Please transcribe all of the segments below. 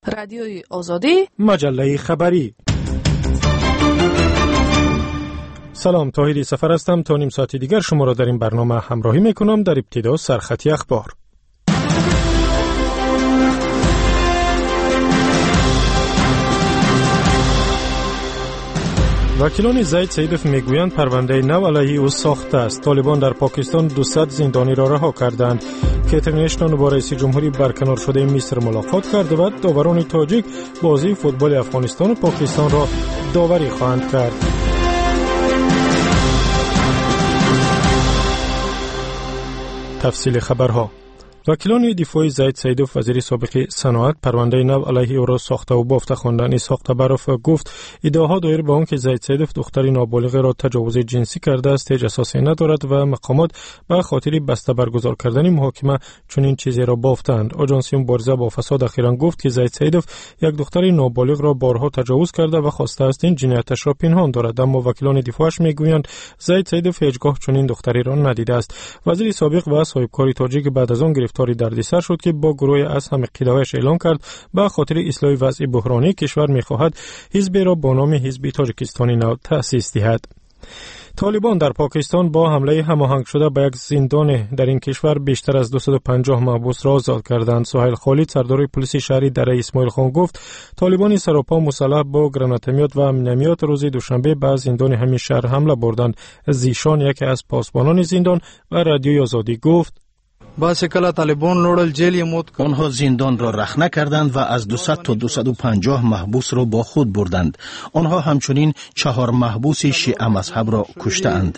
رادیوی آزادی، مجله خبری. سلام، طاهری سفر هستم. تا نیم ساعت دیگر شما را در این برنامه همراهی میکنم. در ابتدا سرخطی اخبار. وکیلان زید سیدوف میگویند پرونده نو علیه او ساخته است. طالبان در پاکستان 200 زندانی را رها کردند. کیترین اشتون با رئیس جمهوری برکنار شده مصر ملاقات کرد و داوران تاجیک بازی فوتبال افغانستان و پاکستان را داوری خواهند کرد. تفصیل خبرها. وکیلان دفاعی زید سیدوف وزیر سابق صنعت پرونده نو علیه او را ساخته و بافته خواندند. اسحاق تبروف گفت ادعاها دایر به آن که زید سیدوف دختری نابالغ را تجاوز جنسی کرده است هیچ اساسی ندارد و مقامات به خاطر بسته برگزار کردن محاکمه چنین چیزی را بافتند. آژانس مبارزه با فساد اخیراً گفت که زید سیدوف یک دختر نابالغ را بارها تجاوز کرده و خواسته است این جنایتش را پنهان دارد، اما وکیلان دفاعش میگویند زید سیدوف هیچگاه چنین دختری را ندیده است. وزیر سابق و صاحبکار تاجیک بعد از آن گرفتاری دردسر شد که با گروه از هم عقیده‌اش اعلام کرد به خاطر اصلاح وضع بحرانی کشور می‌خواهد حزبی را با نام حزب تاجیکستانی نو تأسیس دهد. طالبان در پاکستان با حمله هماهنگ شده به یک زندان در این کشور بیشتر از 250 محبوس را آزاد کردند. سهیل خالد سردار پلیس شهری دره اسماعیل خان گفت طالبان سراپا مسلح با گرانیتمیات و مینومیات روز دوشنبه به زندان همین شهر حمله بردند. زیشان یکی از پاسبانان زندان و رادیوی آزادی گفت آنها زندان را رخنه کردند و از 200 تا 250 محبوس را با خود بردند. آنها همچنین 4 محبوس شیعه مذهب را کشتند.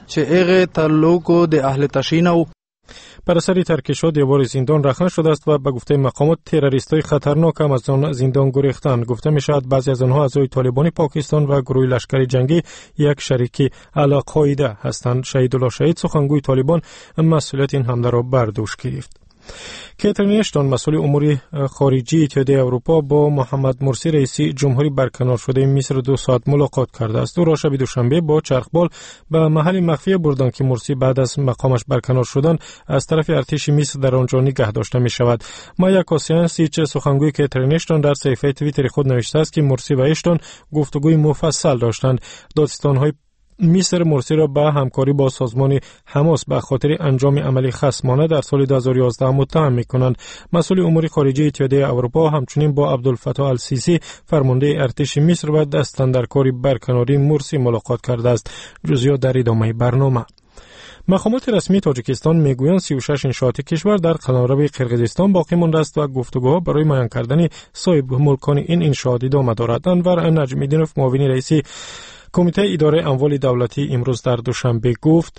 بر اثر ترکش‌ها دیوار زندان رخنه شده است و به گفته مقامات تروریست‌های خطرناک هم از آن زندان گریختند. گفته می‌شود بعضی از آنها اعضای طالبان پاکستان و گروه لشکری جنگی یک شریک القاعده هستند. شهیدالله شهید سخنگوی طالبان مسئولیت این حمله را بر دوش گرفت. کیترین اشتون مسئول امور خارجی اتحادیه اروپا با محمد مرسی رئیس جمهوری برکنار شده مصر 2 ساعت ملاقات کرده است. او را شب دوشنبه با چرخبال به محل مخفی بردند که مرسی بعد از مقامش برکنار شدن از طرف ارتش مصر در آنجا نگه داشته می شود. مایا کاسیانسیچ سخنگوی کیترین اشتون در صفحه توییتر خود نوشته است که مرسی و اشتون گفتگوی مفصل داشتند. دادستان‌های مصر مرسی را به همکاری با سازمان حماس به خاطر انجام عملی خصمانه در سال 2011 متهم می‌کنند. مسئول امور خارجه اتحادیه اروپا همچنین با عبدالفتاح السیسی فرمانده ارتش مصر و دست اندرکار برکناری مرسی ملاقات کرده است. جزئیات در ادامه برنامه. مقامات رسمی تاجیکستان میگویند 36 انشاءات کشور در قلمرو قرقیزستان باقی مانده است و گفتگوها برای معین کردن صاحب ملکان این انشاءات ادامه دارد. انور نجمیدینوف معاون رئیس کمیته اداره اموال دولتی امروز در دوشنبه گفت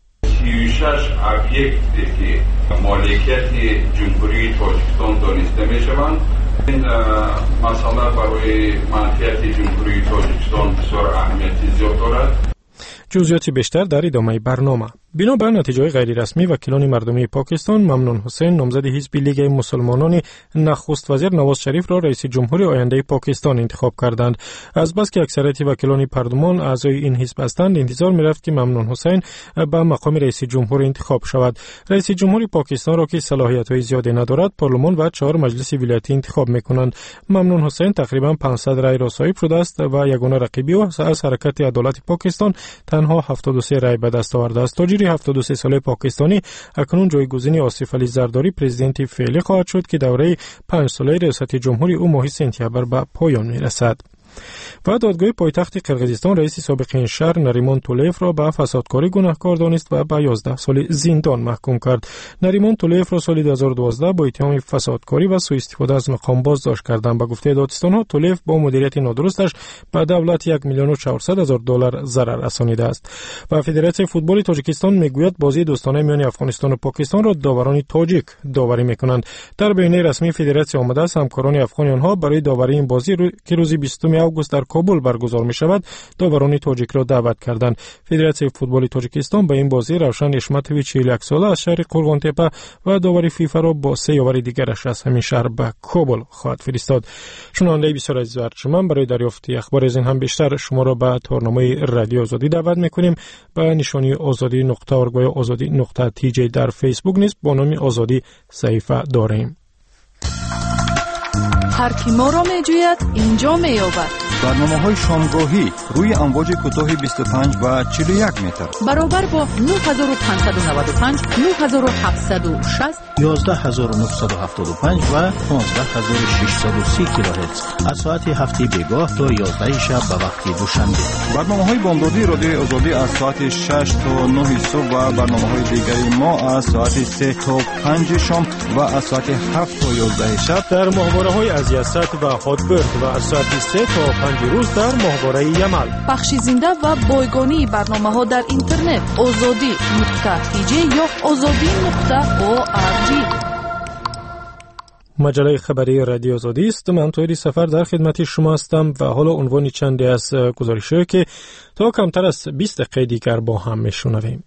36 ابیکتی که مالکیت جمهوری تاجیکستان دانسته می شوند. این مسئله برای منفعت جمهوری تاجیکستان بسیار اهمیتی زیاد دارد. جزئیات بیشتر در ادامه برنامه. بنابر نتیجه غیر رسمی وکیلان مردمی پاکستان ممنون حسین نامزد حزب لیگ مسلمانان نخست وزیر نواز شریف را رئیس جمهور آینده پاکستان انتخاب کردند. از بس که اکثریت وکیلان پارلمان اعضای این حزب هستند انتظار می‌رفت که ممنون حسین به مقام رئیس جمهور انتخاب شود. رئیس جمهور پاکستان را که صلاحیت‌های زیادی ندارد پارلمان و 4 مجلس ولایتی انتخاب می‌کنند. ممنون حسین تقریبا 500 رای را صاحب شده است و یگانه رقیبی او از حرکت عدالت پاکستان تنها 73 رای به دست آورده است. تاجر 73 ساله پاکستانی اکنون جایگزین آصف علی زرداری پرزیدنت فعلی خواهد شد که دوره 5 ساله ریاست جمهوری او ماه سپتامبر به پایان می‌رسد. و دادگاه پایتخت قرقیزستان رئیس سابق این شهر نریمان تولیف را به فسادکاری گناهکار دانست و به 11 سال زندان محکوم کرد. نریمان تولیف را سال 2012 با اتهام فسادکاری و سوء استفاده از مقام بازداشت کردند. به گفته دادستان‌ها تولیف با مدیریت نادرستش به دولت 1,400,000 دلار ضرر رسانیده است. و فدراسیون فوتبال تاجیکستان میگوید بازی دوستانه میان افغانستان و پاکستان را داوران تاجیک داوری میکنند. در بیانیه رسمی فدراسیون آمده است همکاران افغانی آنها برای داوری این بازی که روز 20 آگوست در کابل برگزار می شود داوران تاجیک را دعوت کردند. فدراسیون فوتبال تاجیکستان به این بازی روشن اشمتویچ 41 ساله از شهر قرغان تپه و داوری فیفا را با 3 یاور دیگرش از همین شهر به کابل خواهد فرستاد. شنونده بسیار عزیز و ارجمند برای دریافت اخبار از این هم بیشتر شما را به تارنامه رادیو آزادی دعوت می‌کنیم. به نشانی آزادی.org و آزادی.tj در فیسبوک نیز با نام آزادی صحیفه داریم. هر کی ما را میجوید اینجا مییابد. برنامه‌های شامگاهی روی امواج کوتاه 25 و 41 متر برابر با 9595 9760 11975 و 15630 کیلوهرتز از ساعت هفته بیگاه تا 11 شب به وقت دوشنبه. برنامه‌های بامدادی رادیو آزادی از ساعت 6 تا 9 صبح و برنامه‌های دیگری ما از ساعت 3 تا 5 شام و از ساعت 7 تا 11 شب در ماهواره‌های از یاست و هاتبرد و از ساعت 3 تا 5 روز در ماهواره یمل. بخش زنده و بایگانی برنامه‌ها در اینترنت azadi.tj یا azadi.org. مجله خبری رادیو آزادی است. من طوری سفر در خدمت شما هستم و حالا عنوان چندی از گزارش‌هایی که تا کمتر از 20 دقیقه دیگر با هم میشنویم.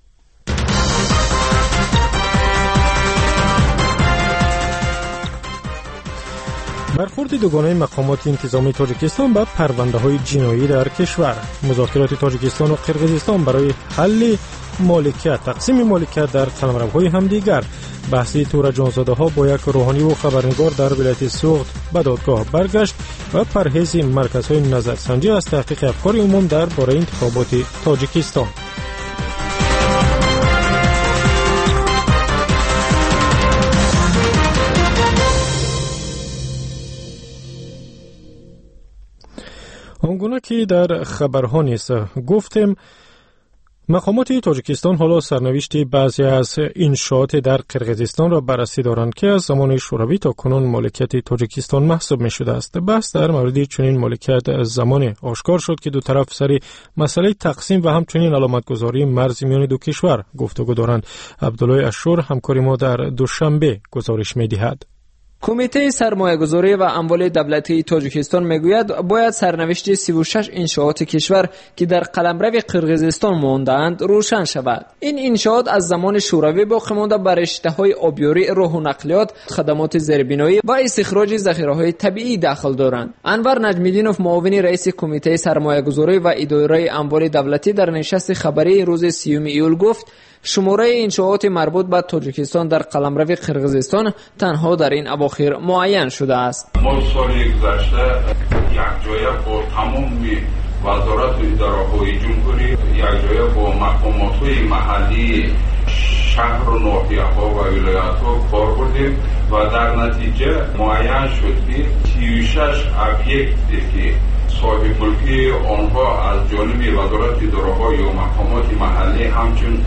برخورد دوگانه مقامات انتظامی تاجیکستان به پرونده‌های جنایی در کشور. مذاکرات تاجیکستان و قرقیزستان برای حل مالکیت، تقسیم مالکیت در قلمروهای همدیگر. بحثی تور جانزاده‌ها با یک روحانی و خبرنگار در ولایت سوخت به دادگاه برگشت و پرهیز مرکزهای نظرسنجی از تحقیق افکار عموم در باره انتخابات تاجیکستان. آنگونه که در خبرها نیست گفتیم، مقامات تاجیکستان حالا سرنوشت بعضی از انشاءات در قرقیزستان را بررسی دارند که از زمان شوروی تا کنون مالکیت تاجیکستان محسوب می شده است. بحث در مورد چنین مالکیت از زمان آشکار شد که دو طرف سر مسئله تقسیم و همچنین علامتگذاری مرز میان دو کشور گفتگو دارند. عبدالله اشور همکار ما در دوشنبه گزارش می دهد. کمیته سرمایه‌گذاری و اموال دولتی تاجیکستان میگوید باید سرنوشت 36 انشاءات کشور که در قلمرو قرقیزستان مانده‌اند روشن شود. این انشاءات از زمان شوروی باقی مانده بر رشته‌های آبیاری، راه و نقلیات، خدمات زیربنایی و استخراج ذخیره‌های طبیعی دخل دارند. انور نجمیدینوف معاون رئیس کمیته سرمایه‌گذاری و اداره اموال دولتی در نشست خبری روز 30 ایول گفت شماره انشاءات مربوط به تاجیکستان در قلمرو قرقیزستان تنها در این اواخر معین شده است. ما سال گذشته یک جای با تمام وزارت و اداره‌های جمهوری، یک جای با مقامات‌های محلی شهر و ناحیه‌ها و ولایت‌ها کار کردیم و در نتیجه معین شد که 36 ابیکتی که صاحب ملکی آنها از جانب وزارت اداره‌ها یا مقامات محلی همچون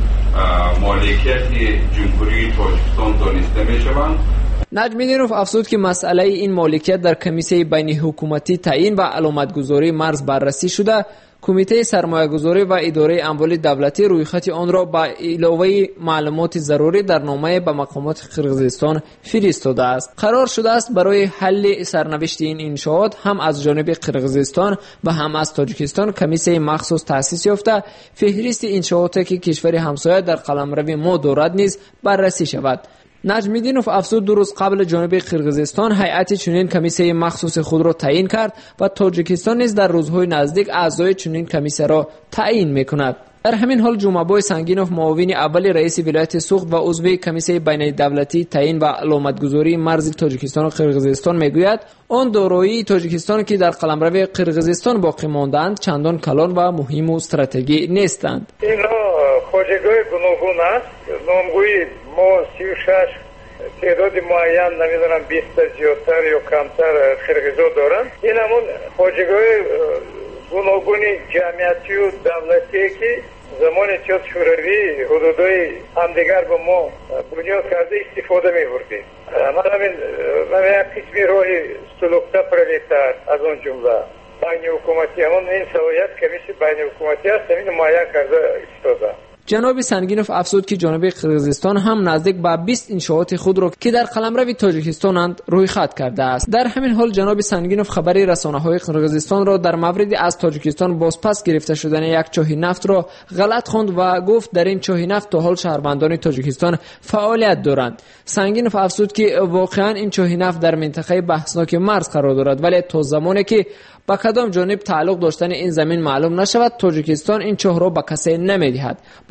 مالکیت جمهوری تاجیکستان دانسته می شوند. نجمیدینوف افزود که مسئله این مالکیت در کمیسیون بین حکومتی تعیین و علامتگذاری مرز بررسی شده. کمیته سرمایه‌گذاری و اداره اموال دولتی رویخط آن را با علاوه معلومات ضروری در نامه به مقامات قرقیزستان فرستاده است. قرار شده است برای حل سرنوشت این انشاءات هم از جانب قرقیزستان و هم از تاجیکستان کمیسیون مخصوص تأسیس یافته فهرست انشاءاتی که کشور همسایه در قلمرو ما دارد نیز بررسی شود. نجمیدینوف افزود دو روز قبل جانب قرقیزستان هیئت چنین کمیسیون مخصوص خود را تعیین کرد و تاجیکستان نیز در روزهای نزدیک اعضای چنین کمیسیون را تعیین میکند. در همین حال جمعبای سنگینوف معاون اول رئیس ولایت سوخت و عضو کمیسیون بین دولتی تعیین و علامتگذاری مرز تاجیکستان و قرقیزستان میگوید آن دارایی تاجیکستان که در قلمرو قرقیزستان باقی ماندند چندان کلان و مهم و استراتژی نیستند. اینا خواجگاه گوناگون است. نامگویی ما 36 تعداد معین نمیدونم 20 زیادتر یا کمتر قرقیزا دارن. این همون خواجگاه گوناگون جمعیتی و دولتی که زمان اتحاد شوروی حدودای همدیگر به ما بنیاد کرده استفاده می‌بردیم. من همین یک قسمی راهی سلوکتا پرلیتر از اون جمله بین حکومتی همون این سوایت کمیسی بین حکومتی است همین معین کرده استفاده. جناب سنگینوف افزود که جانب قرقیزستان هم نزدیک به 20 انشاءات خود را که در قلمرو تاجیکستانند روی خط کرده است. در همین حال جناب سنگینوف خبری رسانه‌های قرقیزستان را در مورد از تاجیکستان بازپس گرفته شدن یک چاه نفت را غلط خواند و گفت در این چاه نفت تا حال شهروندان تاجیکستان فعالیت دارند. سنگینوف افزود که واقعا این چاه نفت در منطقه بحثناک مرز قرار دارد، ولی تا زمانی که با کدام جانب تعلق داشتن این زمین معلوم نشود تاجیکستان این چاه را به کسی نمیدهد.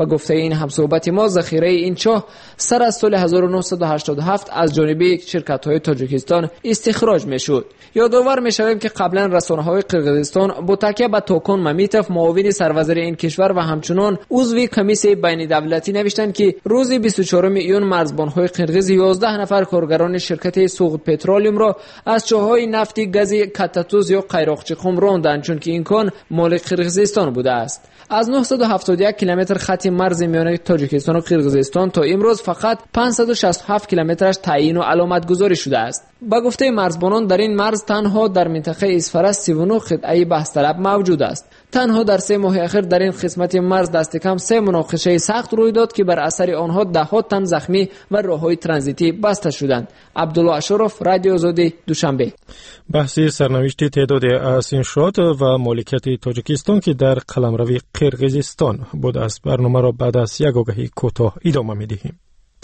با گفته این همصحبت ما ذخیره این چاه سر از سال 1987 از جانب شرکت‌های تاجیکستان استخراج می‌شد. یادآور می‌شویم که قبلا رسانه‌های قرقیزستان با تکیه به توکن ممیتوف معاون سروزیر این کشور و همچنان عضو کمیسیون بین‌الدولتی نوشتند که روز 24 ایون مرزبان‌های قرقیز 11 نفر کارگران شرکت سوخت پترولیوم را از چاه‌های نفتی گاز کاتاتوز یا قیراقچی راندند چون که این کان مال قرقیزستان بوده است. از 971 کیلومتر خط مرز میان تاجیکستان و قرقیزستان تا امروز فقط 567 کیلومترش تعیین و علامت گذاری شده است. با گفته مرزبانان در این مرز تنها در منطقه اسفر 39 قطعه بحث طلب موجود است. تنها در 3 ماه اخیر در این قسمت مرز دست کم 3 مناقشه سخت روی داد که بر اثر آنها ده‌ها تن زخمی و راههای ترانزیتی بسته شدند. عبدالله اشرف، رادیو آزادی، دوشنبه. بحث سرنوشت تعداد از انشاءات و مالکیت تاجیکستان که در قلمرو قرقیزستان بود است. برنامه را بعد از یک آگهی کوتاه ادامه می‌دهیم.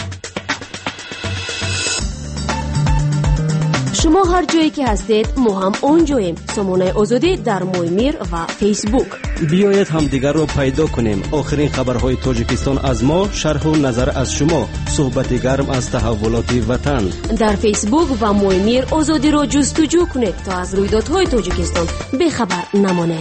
شما هر جایی که هستید ما هم اونجاییم. سامانه آزادی در مویمیر و فیسبوک. بیایید همدیگر را پیدا کنیم. آخرین خبرهای تاجیکستان از ما، شرح و نظر از شما، صحبت گرم از تحولات وطن. در فیسبوک و مویمیر آزادی را جستجو کنید تا از رویدادهای تاجیکستان بخبر نمانید.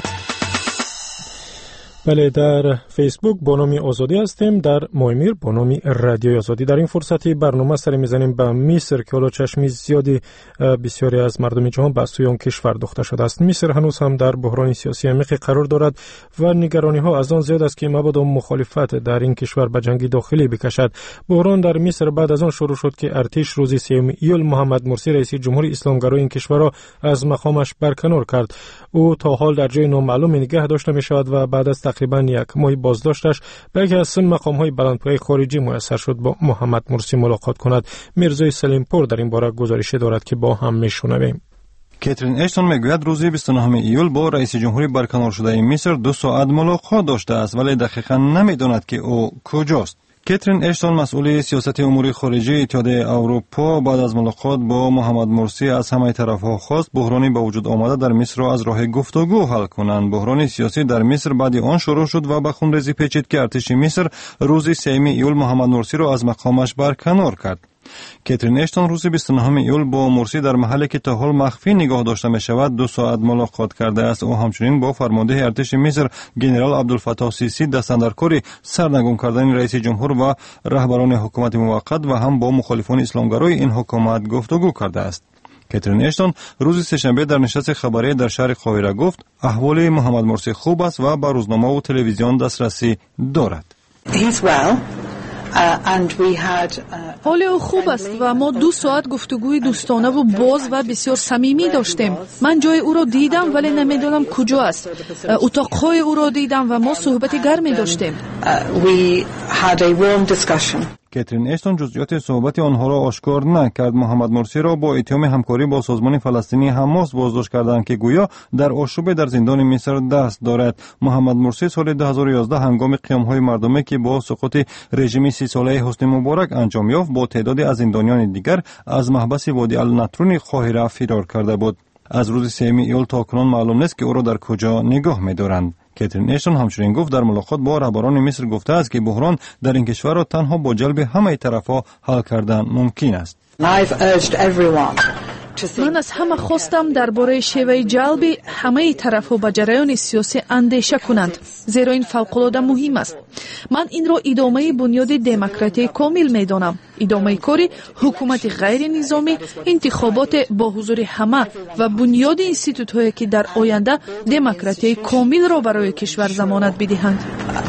بله، در فیسبوک با نام آزادی هستیم، در مویمیر با نام رادیو آزادی. در این فرصتی برنامه سر میزنیم به مصر که حالا چشمی زیادی بسیاری از مردم جهان به سوی آن کشور دوخته شده است. مصر هنوز هم در بحران سیاسی عمیقی قرار دارد و نگرانی ها از آن زیاد است که مبادا مخالفت در این کشور به جنگ داخلی بکشد. بحران در مصر بعد از آن شروع شد که ارتش روز 3 ایول محمد مرسی رئیس جمهوری اسلامگرای این کشور را از مقامش برکنار کرد. او تا حال در جای نامعلوم نگه داشته می شود و بعد از تقریبا یک ماه بازداشتش به یکی از مقام‌های بلندپایه خارجی میسر شد با محمد مرسی ملاقات کند. میرزای سلیمپور در این باره گزارش دارد که با هم میشنویم. کاترین اشتون میگوید روز 29 ایول با رئیس جمهوری برکنار شده مصر 2 ساعت ملاقات داشته است ولی دقیقاً نمیداند که او کجاست. کاترین اشتون مسئول سیاست امور خارجی اتحادیه اروپا بعد از ملاقات با محمد مرسی از همه طرف‌ها خواست بحرانی به وجود آمده در مصر را از راه گفتگو حل کنند. بحران سیاسی در مصر بعد آن شروع شد و به خونریزی پیچید که ارتش مصر روز 3 ایول محمد مرسی را از مقامش برکنار کرد. کاترین اشتون روز 29 ایول با مرسی در محلی که تا حال مخفی نگاه داشته می شود 2 ساعت ملاقات کرده است. او همچنین با فرمانده ارتش مصر جنرال عبدالفتاح سیسی دست اندرکار سرنگون کردن رئیس جمهور و رهبران حکومت موقت و هم با مخالفان اسلامگرای این حکومت گفتگو کرده است. کاترین اشتون روز سه‌شنبه در نشست خبری در شهر قاهره گفت احوال محمد مرسی خوب است و به روزنامه و تلویزیون دسترسی دارد. حال او خوب است و ما 2 ساعت گفتگوی دوستانه و باز و بسیار صمیمی داشتیم. من جای او را دیدم ولی نمیدانم کجا است. اتاقهای او را دیدم و ما صحبت گرمی داشتیم. کاترین اشتون جزئیات صحبت آنها را آشکار نکرد. محمد مرسی را با اتهام همکاری با سازمان فلسطینی حماس بازداشت کردند که گویا در آشوب در زندان مصر دست دارد. محمد مرسی سال 2011 هنگام قیام‌های مردمی که با سقوط رژیم 30 ساله حسنی مبارک انجام یافت با تعدادی از زندانیان دیگر از محبس وادی النطرون قاهره فرار کرده بود. از روز 3 ایول تا کنون معلوم نیست که او را در کجا نگاه می‌دارند. کاترین اشتون همچنین گفت در ملاقات با رهبران مصر گفته است که بحران در این کشور را تنها با جلب همه طرف‌ها حل کردن ممکن است. من از همه خواستم درباره شیوه جلب همه طرف‌ها به جریان سیاسی اندیشه کنند زیرا این فوق‌العاده مهم است. من این را ادامه بنیاد دموکراسی کامل می‌دانم. ادامه کاری حکومت غیر نظامی، انتخابات با حضور همه و بنیاد اینستیتوت‌هایی که در آینده دموکراسی کامل را برای کشور ضمانت بدهند.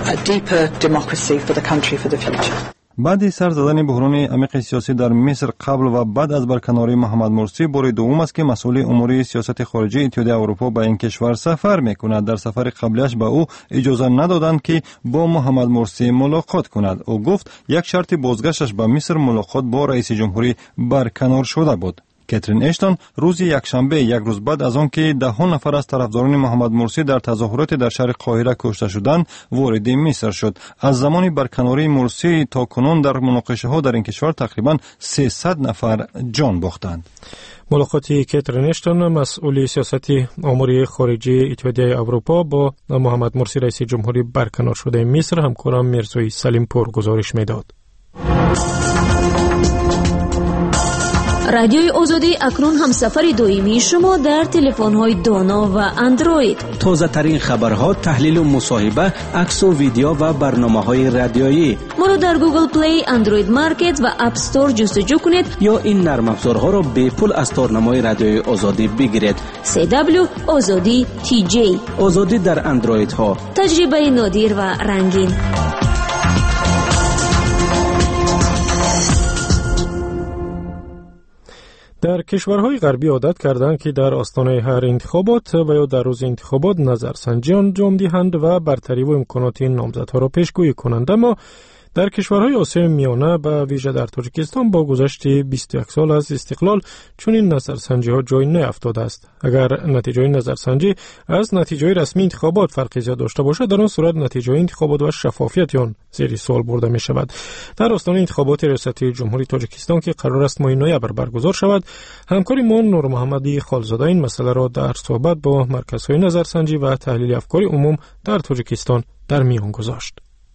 بعد سر زدن بحران عمیق سیاسی در مصر قبل و بعد از برکناری محمد مرسی بار دوم است که مسئول امور سیاست خارجی اتحادیه اروپا به این کشور سفر میکند. در سفر قبلیش به او اجازه ندادند که با محمد مرسی ملاقات کند. او گفت یک شرط بازگشتش به مصر ملاقات با رئیس جمهوری برکنار شده بود. کاترین اشتون روز یکشنبه یک روز بعد از آن که 10 نفر از طرفداران محمد مرسی در تظاهرات در شهر قاهره کشته شدند وارد مصر شد. از زمان برکناری مرسی تا کنون در مناقشه ها در این کشور تقریبا 300 نفر جان باختند. ملاقات کیترین اشتون مسئول سیاست امور خارجی اتحادیه اروپا با محمد مرسی رئیس جمهوری برکنار شده مصر همکارم میرزوی سلیم پور گزارش میداد. رادیوی آزادی اکنون همسفر دائمی شما در تلفن‌های دانا و اندروید. تازه ترین خبرها، تحلیل و مصاحبه، عکس و ویدیو و برنامه‌های رادیویی. ما رو در گوگل پلی، اندروید مارکت و اپ استور جستجو کنید یا این نرم افزارها را به پول از تارنمای رادیوی آزادی بگیرید. CW آزادی TJ. آزادی در اندروید ها. تجربه نادر و رنگین. در کشورهای غربی عادت کردند که در آستانه هر انتخابات و یا در روز انتخابات نظرسنجی انجام دهند و برتری و امکانات نامزدها را پیشگویی کنند، اما در کشورهای آسیای میانه به ویژه در تاجیکستان با گذشت 21 سال از استقلال چنین نظرسنجی ها جای نیافتاده است. اگر نتیجه نظرسنجی از نتیجه رسمی انتخابات فرقی زیاد داشته باشد، در آن صورت نتیجه انتخابات و شفافیت آن زیر سوال برده می شود. در آستانه انتخابات ریاستی جمهوری تاجیکستان که قرار است ماه نوامبر برگزار شود، همکاری ما نور محمدی خالزاده این مسئله را در صحبت با مرکزهای نظرسنجی و تحلیل افکار عموم در تاجیکستان در میان گذاشت.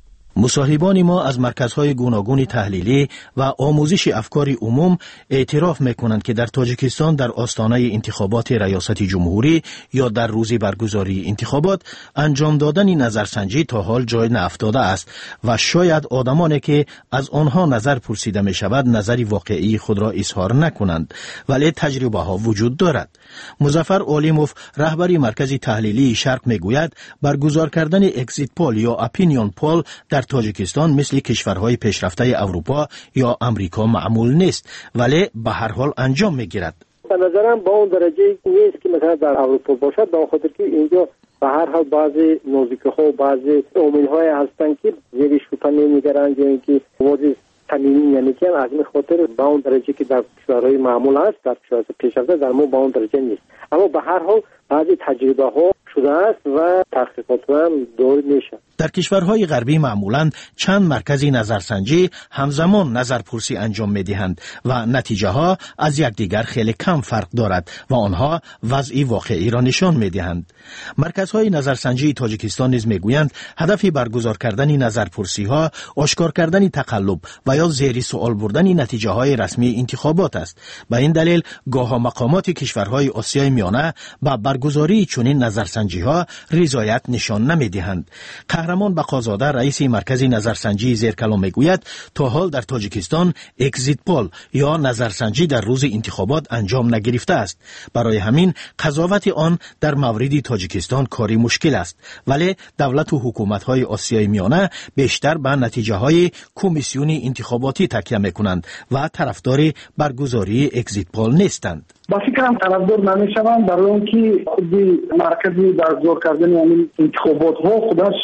مصاحبان ما از مرکزهای گوناگون تحلیلی و آموزش افکار عموم اعتراف میکنند که در تاجیکستان در آستانه انتخابات ریاست جمهوری یا در روز برگزاری انتخابات انجام دادن نظرسنجی تا حال جای نیافتاده است و شاید آدمانی که از آنها نظر پرسیده می شود نظری واقعی خود را اظهار نکنند، ولی تجربه ها وجود دارد. مظفر علیموف رهبر مرکز تحلیلی شرق میگوید برگزار کردن اگزیت پول یا اپینیون پول در تاجیکستان مثل کشورهای پیشرفته اروپا یا امریکا معمول نیست، ولی به هر حال انجام میگیرد. به نظرم با اون درجه نیست که مثلا در اروپا باشد، به خاطر که اینجا به هر حال بعضی نوزیک‌ها و بعضی عامل‌های هستند که زیر شوطه نمیگیرند یا اینکه موضوع تامینی، یعنی که از این خاطر با اون درجه که در کشورهای معمول است در کشورهای پیشرفته در ما با اون درجه نیست، اما به هر حال بعضی تجربه ها شده است و تحقیقات هم دور میشه. در کشورهای غربی معمولاً چند مرکز نظرسنجی همزمان نظرپرسی انجام می‌دهند و نتیجه ها از یکدیگر خیلی کم فرق دارد و آنها وضع واقعی را نشان می‌دهند. مرکزهای نظرسنجی تاجیکستان نیز میگویند هدف برگزار کردن نظرپرسی ها آشکار کردن تقلب و یا زیر سوال بردن نتیجه های رسمی انتخابات است. به این دلیل گاه مقامات کشورهای آسیای میانه با برگزاری چنین نظرسنجی ها رضایت نشان نمی‌دهند. قهرمان بقازاده رئیس مرکز نظرسنجی زیرکلام میگوید تا حال در تاجیکستان اگزیت پول یا نظرسنجی در روز انتخابات انجام نگرفته است. برای همین قضاوت آن در مورد تاجیکستان کاری مشکل است، ولی دولت و حکومت‌های آسیای میانه بیشتر به نتیجه‌های کمیسیون انتخاباتی تکیه می‌کنند و طرفدار برگزاری اگزیت پول نیستند. با فکرم طرفدار نمی‌شوم، برای اینکه خودی مرکزی برگزار کردن یعنی انتخابات ها خودش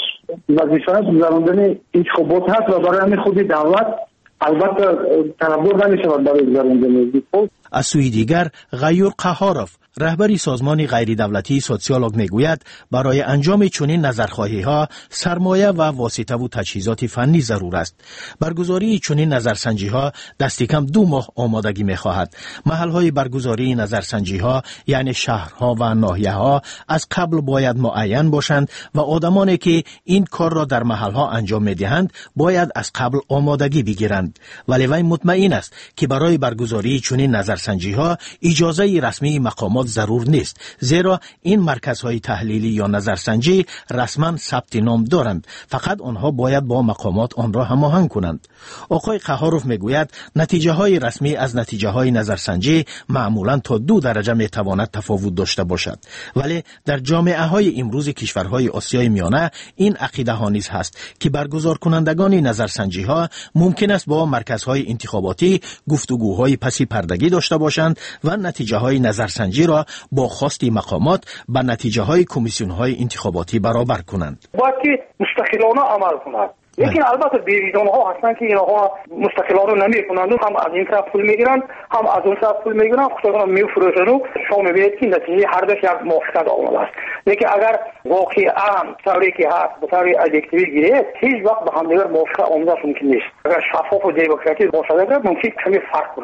وظیفه گذراندن انتخابات هست و برای همین خودی دولت البته طرفدار نمی‌شود برای گذراندن انتخابات. از سوی دیگر غیور قهاروف رهبری سازمان غیر دولتی سوسیولوگ میگوید برای انجام چنین نظرخواهی ها سرمایه و واسطه و تجهیزات فنی ضرور است. برگزاری چنین نظرسنجی ها دست کم 2 ماه آمادگی میخواهد. محل های برگزاری نظرسنجی ها یعنی شهرها و ناحیه ها از قبل باید معین باشند و آدمانی که این کار را در محل ها انجام میدهند باید از قبل آمادگی بگیرند. ولی وی مطمئن است که برای برگزاری چنین نظرسنجی ها اجازه رسمی مقامات ضرور نیست، زیرا این مرکزهای تحلیلی یا نظرسنجی رسما ثبت نام دارند، فقط آنها باید با مقامات آن را هماهنگ کنند. آقای قهاروف میگوید نتیجه های رسمی از نتیجه های نظرسنجی معمولا تا 2 درجه میتواند تفاوت داشته باشد، ولی در جامعه های امروز کشورهای آسیای میانه این عقیده ها نیز هست که برگزار کنندگان نظرسنجی ها ممکن است با مرکزهای انتخاباتی گفتگوهای پسی پردگی داشته باشند و نتیجه های نظرسنجی را با خواست مقامات به نتیجه های کمیسیون های انتخاباتی برابر کنند. باید که مستقلانه عمل کنند. لیکن البته بیویدان ها هستند که اینها مستقلانه نمی کنند، هم از این طرف پول میگیرند هم از اون طرف پول میگیرند، خودشون میفروشند و شما میبینید که نتیجه هر دو یک موافقت آمده است. لیکن اگر واقعا طوری که هست به طور ابجکتیوی گیرید هیچ وقت به هم دیگر موافقت آمده ممکن نیست. اگر شفاف و دموکراتیک باشد ممکن کمی فرق کند.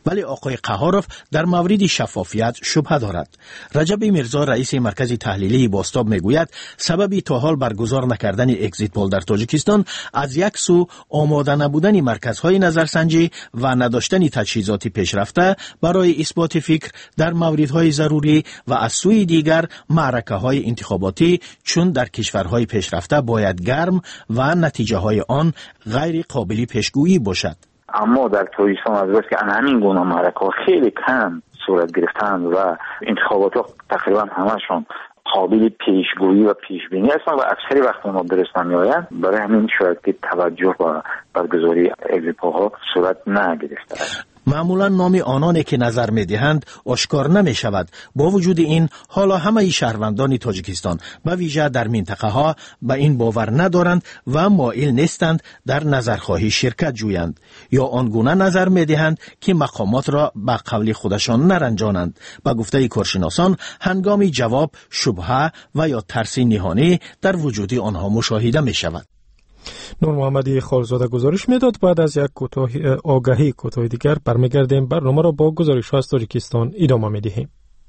ولی آقای قهاروف در مورد شفافیت شبهه دارد. رجب میرزا رئیس مرکز تحلیلی باستاب میگوید سببی تا حال برگزار نکردن اگزیت پول در تاجیکستان از یک سو آماده نبودن مرکزهای نظرسنجی و نداشتن تجهیزات پیشرفته برای اثبات فکر در موردهای ضروری و از سوی دیگر معرکه‌های انتخاباتی چون در کشورهای پیشرفته باید گرم و نتیجه های آن غیر قابل پیشگویی باشد. اما در تاجیکستان از بس که همین گونه معرکه‌ها خیلی کم صورت گرفتند و انتخابات تقریبا همشون قابل پیشگویی و پیشبینی هستند و اکثر وقت اونا درست نمی‌آیند، برای همین شاید که توجه به برگزاری اگزیت پول‌ها صورت نگرفته است. معمولا نام آنانی که نظر می‌دهند آشکار نمی‌شود. با وجود این حالا همه شهروندان تاجیکستان به ویژه در منطقه‌ها به این باور ندارند و مایل نیستند در نظرخواهی شرکت جویند یا آنگونه نظر می‌دهند که مقامات را به قول خودشان نرنجانند. به گفته کارشناسان هنگام جواب شبهه و یا ترس نهانی در وجود آنها مشاهده می‌شود. نور محمدی خالزاده گزارش میداد. بعد از یک آگهی کوتاه دیگر برمیگردیم. برنامه را با گزارش‌ها از تاجیکستان ادامه میدهیم.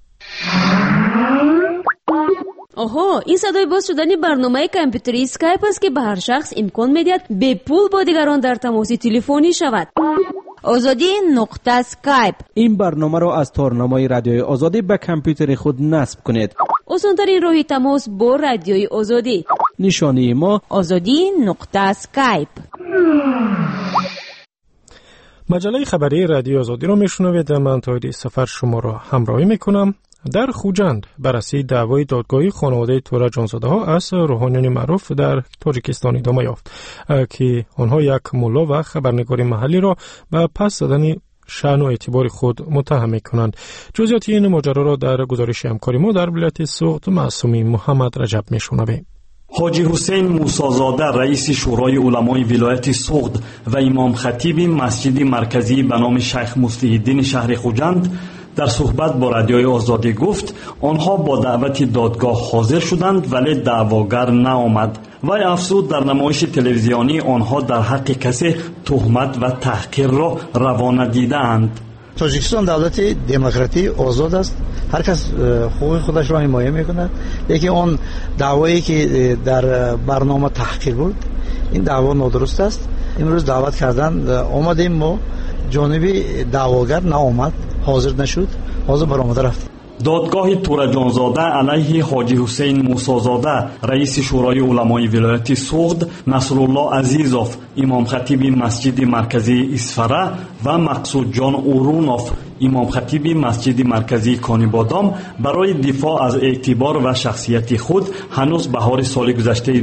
آها، این صدای باز شدن برنامه کامپیوتری اسکایپ است که به هر شخص امکان میدهد به پول با دیگران در تماس تلفنی شود. آزادی نقطه اسکایپ. این برنامه را از تارنمای رادیوی آزادی به کامپیوتر خود نصب کنید. آسان‌ترین راه تماس با رادیوی آزادی. نشانی ما آزادی نقطه اسکایپ. مجله خبری رادیو آزادی را میشنوید. من تاید سفر شما را همراهی میکنم. در خوجند بررسی دعوای دادگاهی خانواده تورا جانزاده ها از روحانیان معروف در تاجیکستان ادامه یافت که آنها یک ملا و خبرنگار محلی را به پس زدن شأن و اعتبار خود متهم می‌کنند. جزئیات این ماجرا را در گزارش همکاری ما در ولایت سوخت معصومی محمد رجب میشنویم. حاجی حسین موسی‌زاده رئیس شورای علمای ولایت سوخت و امام خطیب مسجد مرکزی به نام شیخ مصلح‌الدین شهر خوجند در صحبت با رادیوی آزادی گفت آنها با دعوت دادگاه حاضر شدند ولی دعواگر نآمد. وی افزود در نمایش تلویزیونی آنها در حق کسی تهمت و تحقیر را روا ندیدند. تاجیکستان دولت دموکراتی آزاد است، هر کس حقوق خودش را حمایت میکند، لیکن اون دعوایی که در برنامه تحقیر بود این دعوا نادرست است. امروز دعوت کردن آمدیم، ما جانبی دعواگر نآمد، حاضر نشد، حاضر برآمده رفت. دادگاه تورا جانزاده علیه حاجی حسین موسی‌زاده رئیس شورای علمای ولایت سوخت، نصرالله عزیزوف امام خطیب مسجد مرکزی اسفره و مقصود جان اورونوف امام خطیب مسجد مرکزی کانیبادام برای دفاع از اعتبار و شخصیت خود هنوز بهار سال گذشته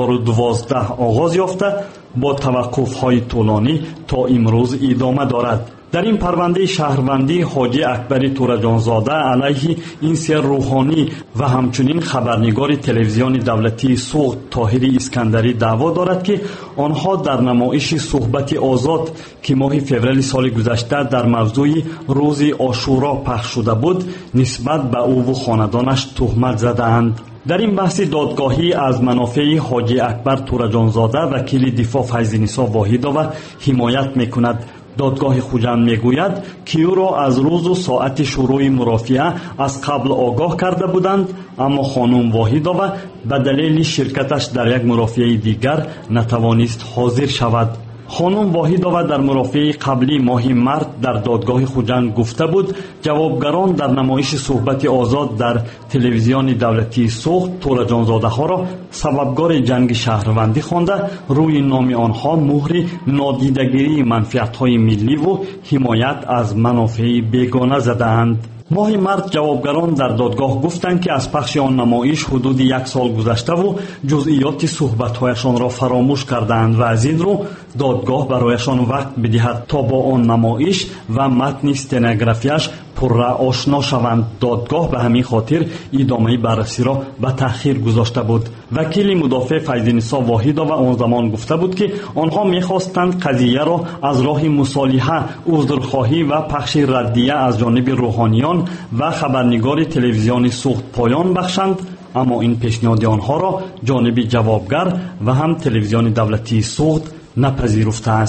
2012 آغاز یافته با توقف‌های طولانی تا امروز ادامه دارد. در این پرونده شهروندی حاجی اکبر تورا جانزاده علیه این سه روحانی و همچنین خبرنگار تلویزیون دولتی سوخت طاهر اسکندری دعوا دارد که آنها در نمایش صحبت آزاد که ماه فوریه سال گذشته در موضوع روز عاشورا پخش شده بود نسبت به او و خاندانش تهمت زدند. در این بحث دادگاهی از منافع حاجی اکبر تورا جانزاده وکیل دفاع فیض‌نسا واحدова حمایت میکند. دادگاه خوجند میگوید که او را از روز و ساعت شروع مرافعه از قبل آگاه کرده بودند، اما خانم واحدова به دلیل شرکتش در یک مرافعه دیگر نتوانست حاضر شود. خانم واحدова در مرافعه قبلی ماه مارس در دادگاه خوجند گفته بود جوابگران در نمایش صحبت آزاد در تلویزیون دولتی سوخت تورا جانزاده ها را سببگار جنگ شهروندی خوانده روی نام آنها مهر نادیدگیری منفعت های ملی و حمایت از منافع بیگانه زدند. ماه مارس جوابگران در دادگاه گفتند که از پخش آن نمایش حدود یک سال گذشته و جزئیات صحبت‌هایشان را فراموش کردند و از این رو دادگاه برایشان وقت بدهد تا با آن نمایش و متن استنوگرافیاش پررا آشنا شوند. دادگاه به همین خاطر ادامه بررسی را به تأخیر گذاشته بود. وکیل مدافع فیض‌نسا واحدova آن زمان گفته بود که آنها می‌خواستند قضیه را از راه مصالحه، عذرخواهی و پخش ردیه از جانب روحانیان و خبرنگار تلویزیون سوخت پایان بخشند، اما این پیشنهاد آنها را جانب جوابگر و هم تلویزیون دولتی سوخت نپذیرفته است.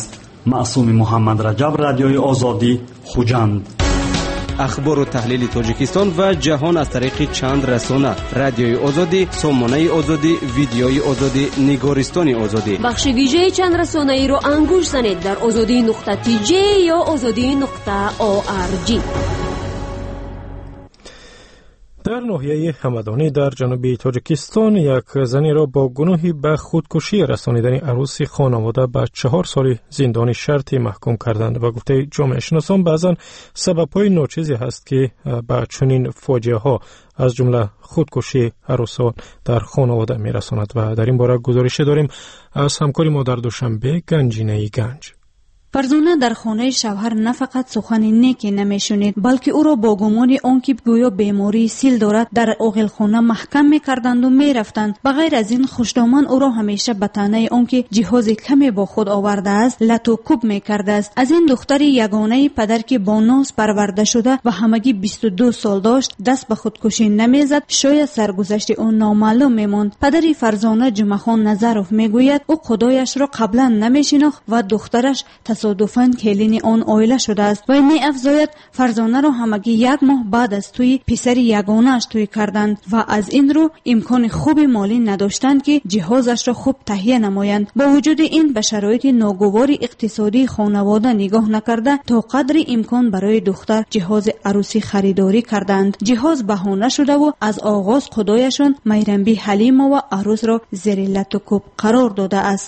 معصوم محمد رجب، رادیوی آزادی، خوجند. اخبار و تحلیل تاجیکستان و جهان از طریق چند رسانه: رادیوی آزادی، سامانه آزادی، ویدیوی آزادی، نگارستان آزادی. بخش ویژه چند رسانه ای رو انگوش زنید در azadi.tj یا azadi.org. در ناحیه همدانی در جنوب تاجیکستان یک زنی را با گناهی به خودکشی رسانیدن عروس خانواده به 4 سال زندان شرطی محکوم کردند و گفته جامعه شناسان بعضا سبب‌های ناچیزی هست که به چنین فاجعه ها از جمله خودکشی عروسان در خانواده میرساند و در این باره گزارش داریم از همکار ما در دوشنبه گنجینه گنج. فرزانه در خانه شوهر نه فقط سخن نیکی نمیشنید بلکه او را با گمان آنکه گویا بیماری سیل دارد در اغلخانه محکم میکردند و میرفتند. بغیر از این خوشدامن او را همیشه به طعنه آنکه جهاز کمی با خود آورده است لط و کوب میکرده است. از این دختر یگانه پدر که با ناز پرورده شده و همگی 22 سال داشت دست به خودکشی نمیزد، شاید سرگذشت او نامعلوم میماند. پدری فرزانه جمعه خان نظروف میگوید او خدایش را قبلا نمیشناخت و دخترش تصادفاً کلین آن عائله شده است و می افزاید فرزانه را همگی 1 ماه بعد از توی پسر یگانه‌اش توی کردند و از این رو امکان خوب مالی نداشتند که جهازش را خوب تهیه نمایند. با وجود این به شرایط ناگوار اقتصادی خانواده نگاه نکرده تا قدر امکان برای دختر جهاز عروسی خریداری کردند. جهاز بهانه شده و از آغاز خدایشان میرنبی حلیم و عروس را زیر لط و کوب قرار داده است.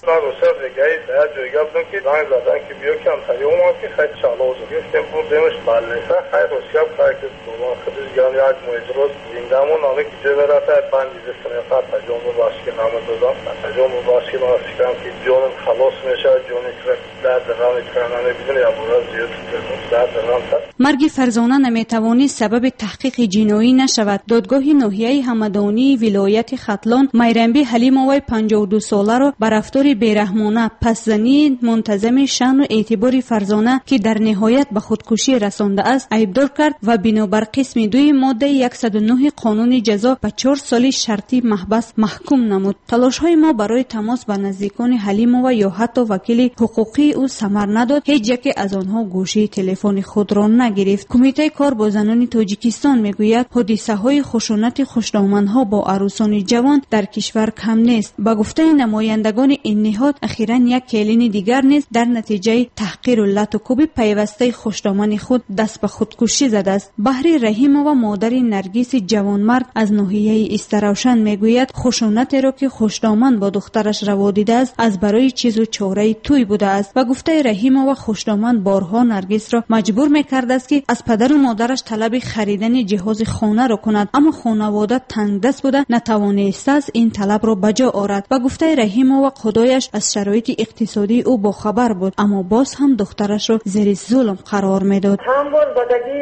Kan ta jo man ki khat chalo zo ge tempo demesh balle sa khay rosyab khay ke dolan khadiz yani ad moydros zindamon ane ki jeverata ban dizesine khat ta jomu baski namaz dodam ta jomu baski nasikam ki jonum khalos mesha joni krat dar daram itkanane bidun ya buraz ziyad dar daram ta مرگ فرزانه نمیتوانی سبب تحقیق جنایی نشود. دادگاه ناحیه همدانی ولایت ختلان میرنبی حلیم اوی 52 ساله را بر رفتار بیرحمانه پس‌زنی منتظم شأن و اعتبار فرزانه که در نهایت به خودکشی رسانده است عیبدار کرد و بنابر قسم 2 ماده 109 قانون جزا به 4 سال شرطی محبس محکوم نمود. تلاش های ما برای تماس با نزدیکان حلیم و یا حتی وکیل حقوقی او ثمر نداد. هیچ یک از آنها گوشی تلفن خود را نگرفت. کمیته کار با زنان تاجیکستان میگوید حادثه های خشونت خوشدامنها با عروسان جوان در کشور کم نیست. با گفته نمایندگان این نهاد اخیراً یک کلین دیگر نیز در نتیجه تحقیر و لط و کوب پیوسته خوشدامن خود دست به خودکشی زده است. بهری رحیم و مادر نرگس جوانمرد از ناحیه استراوشن میگوید خشونت را که خوشدامن با دخترش روا دیده است از برای چیز و چاره توی بوده است و گفته رحیم و خوشدامن بارها نرگس را مجبور میکرده است که از پدر و مادرش طلب خریدن جهاز خانه را کند، اما خانواده تنگ دست بوده نتوانسته است این طلب را بجا آورد و گفته رحیم و خدایش از شرایط اقتصادی او با خبر بود اما باز هم دخترش را زیر ظلم قرار میداد. هم بار بدگی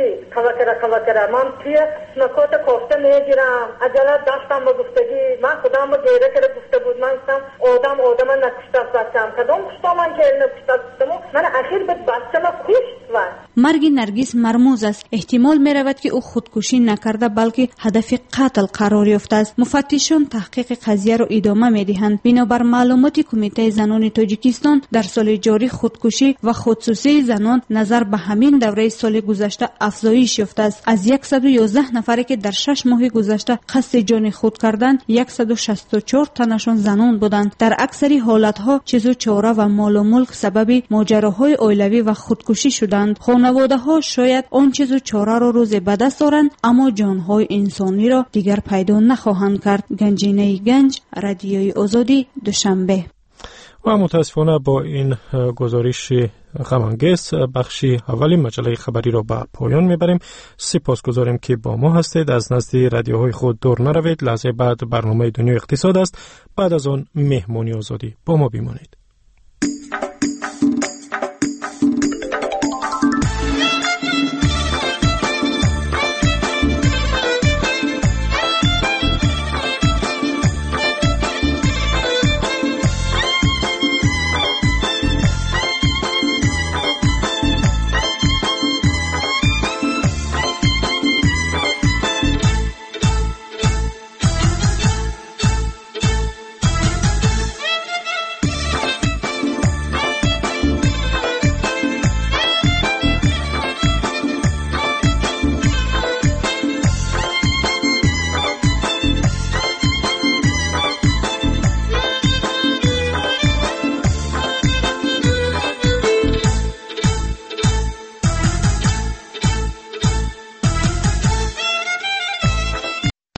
کلکره من توی نکات کوفته میگیرم عجله دستم با گفتگی من خودم رو گیره کرده گفته بود من گفتم آدم نکشته بچم کدام کشتا من که نکشته من اخیر به بچه ما کشت و مرگ نرگس مرموز است. احتمال می رود که او خودکشی نکرده بلکه هدف قتل قرار یافته است. مفتشان تحقیق قضیه را ادامه می دهند. بنابر معلومات کمیته زنان تاجیکستان در سال جاری خودکشی و خودسوزی زنان نظر به همین دوره سال گذشته افزایش یافته است. از 111 نفری که در 6 ماه گذشته قصد جان خود کردند 164 تنشان زنان بودند. در اکثر حالتها چیز و چاره و مال و ملک سبب ماجراهای عائلوی و خودکشی شدند. خانواده ها شاید آن چیز و چاره را روز به دست آورند اما جانهای انسانی را دیگر پیدا نخواهند کرد. گنجینه گنج، رادیوی آزادی، دوشنبه. و متاسفانه با این گزارش غم‌انگیز بخشی اولی مجله خبری را به پایان میبریم. سپاسگزاریم که با ما هستید. از نزد رادیوهای خود دور نروید. لحظه بعد برنامه دنیا اقتصاد است. بعد از آن مهمانی آزادی. با ما بمانید.